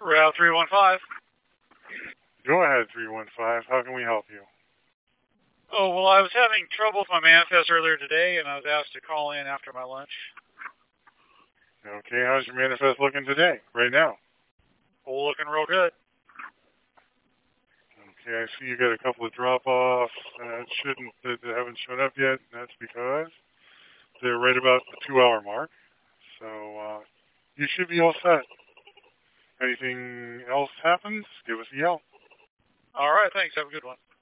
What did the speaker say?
Route 315. Go ahead, 315. How can we help you? Oh, well, I was having trouble with my manifest earlier today, and I was asked to call in after my lunch. Okay, how's your manifest looking today, right now? Oh, looking real good. Okay, I see you got a couple of drop-offs that haven't shown up yet. That's because they're right about the 2-hour mark. So you should be all set. Anything else happens, give us a yell. All right, thanks. Have a good one.